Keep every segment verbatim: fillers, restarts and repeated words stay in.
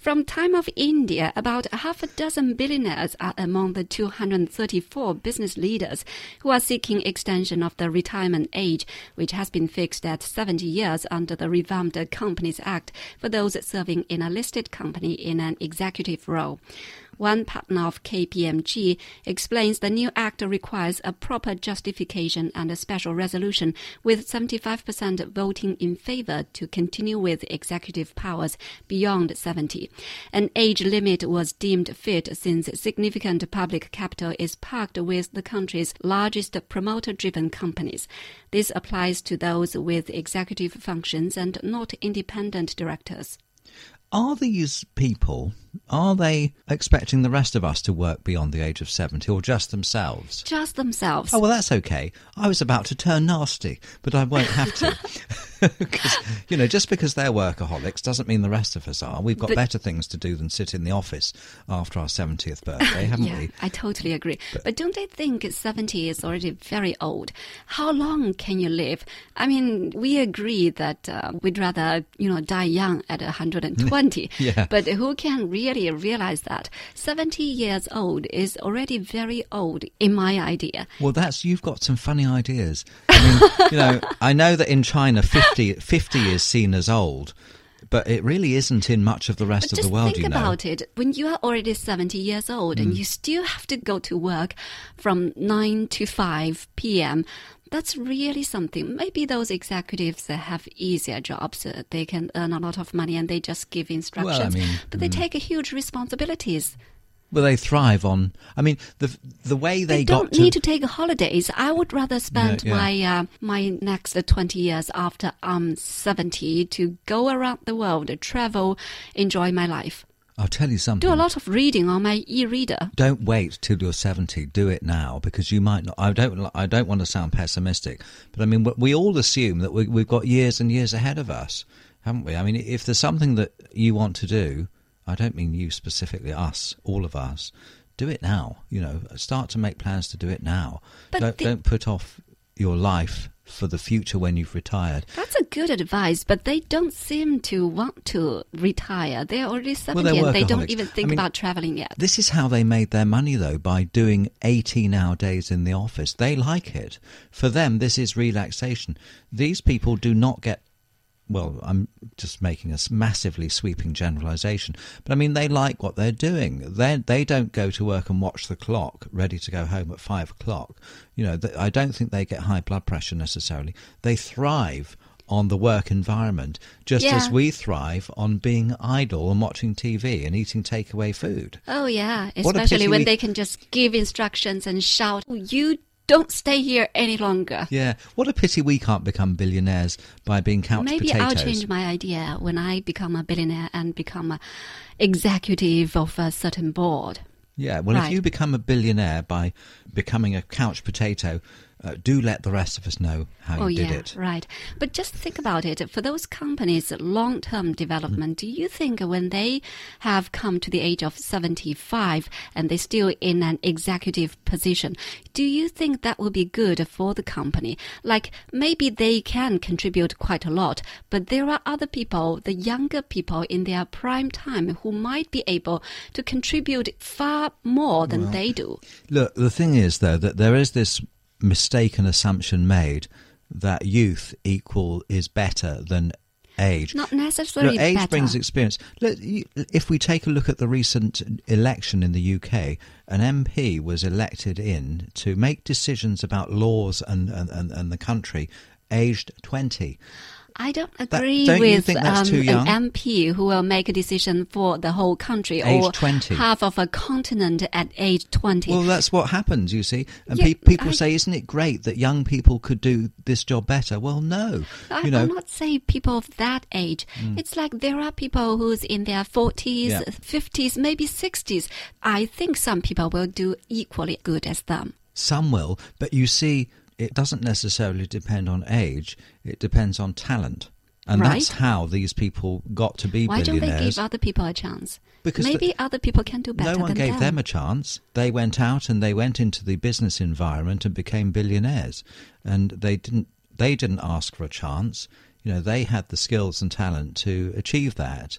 From time of India, about half a dozen billionaires are among the two hundred thirty-four business leaders who are seeking extension of the retirement age, which has been fixed at seventy years under the revamped Companies Act for those serving in a listed company in an executive role. One partner of K P M G explains the new act requires a proper justification and a special resolution with seventy-five percent voting in favor to continue with executive powers beyond seventy. An age limit was deemed fit since significant public capital is parked with the country's largest promoter-driven companies. This applies to those with executive functions and not independent directors. Are these people, are they expecting the rest of us to work beyond the age of seventy or just themselves? Just themselves. Oh, well, that's okay. I was about to turn nasty, but I won't have to. Because, you know, just because they're workaholics doesn't mean the rest of us are. We've got but, better things to do than sit in the office after our seventieth birthday, haven't yeah, we? I totally agree. But, but don't they think seventy is already very old? How long can you live? I mean, we agree that uh, we'd rather, you know, die young at one hundred twenty. Yeah. But who can really realize that? seventy years old is already very old in my idea. Well, that's, you've got some funny ideas. I mean, you know, I know that in China, fifty, fifty is seen as old, but it really isn't in much of the rest but of the world, you know. Just think about it. When you are already seventy years old mm. and you still have to go to work from nine to five p.m., that's really something. Maybe those executives uh, have easier jobs. Uh, they can earn a lot of money and they just give instructions. Well, I mean, but they mm. take huge responsibilities. Well, they thrive on... I mean, the the way they, they got don't to... need to take holidays. I would rather spend yeah, yeah. my uh, my next twenty years after I'm seventy to go around the world, travel, enjoy my life. I'll tell you something. Do a lot of reading on my e-reader. Don't wait till you're seventy. Do it now, because you might not. I don't. I don't want to sound pessimistic, but I mean, we all assume that we, we've got years and years ahead of us, haven't we? I mean, if there's something that you want to do, I don't mean you specifically, us, all of us. Do it now. You know, start to make plans to do it now. But don't, the- don't put off your life for the future when you've retired. That's a good advice, but they don't seem to want to retire. They're already seventy well, and they don't workaholics. even think I mean, about traveling yet. This is how they made their money, though, by doing eighteen-hour days in the office. They like it. For them, this is relaxation. These people do not get... Well, I'm just making a massively sweeping generalisation, but I mean, they like what they're doing. They they don't go to work and watch the clock, ready to go home at five o'clock. You know, I don't think they get high blood pressure necessarily. They thrive on the work environment, just yeah. as we thrive on being idle and watching T V and eating takeaway food. Oh, yeah, especially when we... they can just give instructions and shout, you don't stay here any longer. Yeah. What a pity we can't become billionaires by being couch Maybe potatoes. I'll change my idea when I become a billionaire and become an executive of a certain board. Yeah. Well, right. if you become a billionaire by becoming a couch potato, uh, do let the rest of us know how oh, you did yeah, it. Right. But just think about it. For those companies' long-term development, mm. do you think when they have come to the age of seventy-five and they're still in an executive position, do you think that will be good for the company? Like, maybe they can contribute quite a lot, but there are other people, the younger people in their prime time, who might be able to contribute far more than well, they do. Look, the thing is, though, that there is this mistaken assumption made that youth equal is better than age. Not necessarily Look, age better. brings experience. Look, if we take a look at the recent election in the U K, an M P was elected in to make decisions about laws and, and, and, and the country aged twenty. I don't agree that, don't you with think that's um, too young? an M P who will make a decision for the whole country age or twenty. Half of a continent at age twenty. Well, that's what happens, you see. And yeah, pe- people I, say, isn't it great that young people could do this job better? Well, no. I, you know, I'm not saying people of that age. Mm. It's like there are people who's in their forties, yeah. fifties, maybe sixties. I think some people will do equally good as them. Some will, but you see, it doesn't necessarily depend on age. It depends on talent. And right. that's how these people got to be Why billionaires. Why don't they give other people a chance? Because maybe the, other people can do better no one than gave them. them a chance. They went out and they went into the business environment and became billionaires. And they didn't. They didn't ask for a chance. You know, they had the skills and talent to achieve that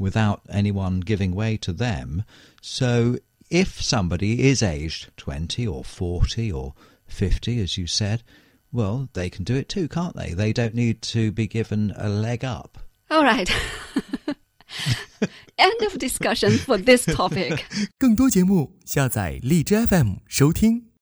without anyone giving way to them. So if somebody is aged twenty or forty or fifty, as you said, well, they can do it too, can't they? They don't need to be given a leg up. All right. End of discussion for this topic. 更多节目下载荔枝 F M 收听。